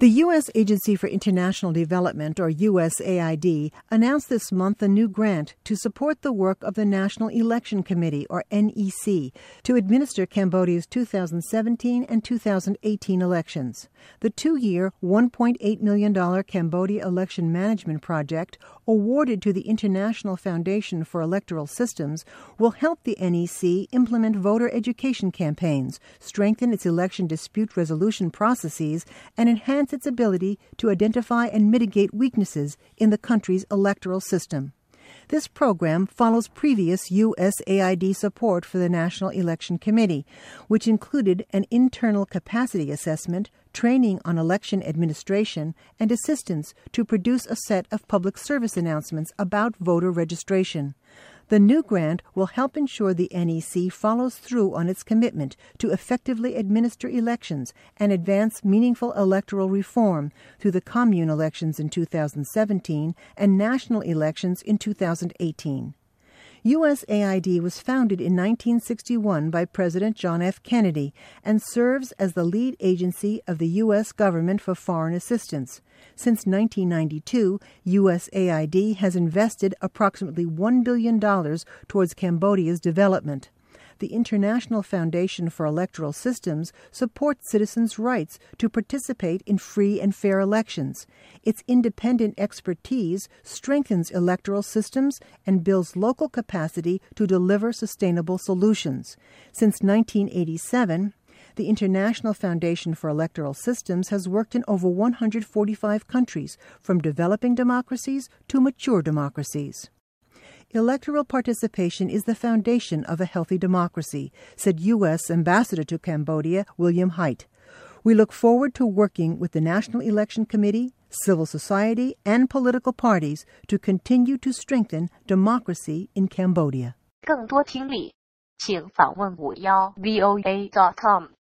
The U.S. Agency for International Development, or USAID, announced this month a new grant to support the work of the National Election Committee, or NEC, to administer Cambodia's 2017 and 2018 elections. The two-year, $1.8 million Cambodia Election Management Project, awarded to the International Foundation for Electoral Systems, will help the NEC implement voter education campaigns, strengthen its election dispute resolution processes, and enhance its ability to identify and mitigate weaknesses in the country's electoral system. This program follows previous USAID support for the National Election Committee, which included an internal capacity assessment, training on election administration, and assistance to produce a set of public service announcements about voter registration. The new grant will help ensure the NEC follows through on its commitment to effectively administer elections and advance meaningful electoral reform through the commune elections in 2017 and national elections in 2018. USAID was founded in 1961 by President John F. Kennedy and serves as the lead agency of the U.S. government for foreign assistance. Since 1992, USAID has invested approximately $1 billion towards Cambodia's development. The International Foundation for Electoral Systems supports citizens' rights to participate in free and fair elections. Its independent expertise strengthens electoral systems and builds local capacity to deliver sustainable solutions. Since 1987, the International Foundation for Electoral Systems has worked in over 145 countries, from developing democracies to mature democracies. Electoral participation is the foundation of a healthy democracy, said U.S. Ambassador to Cambodia, William Haidt. We look forward to working with the National Election Committee, civil society, and political parties to continue to strengthen democracy in Cambodia. 更多听力，请访问51voa.com。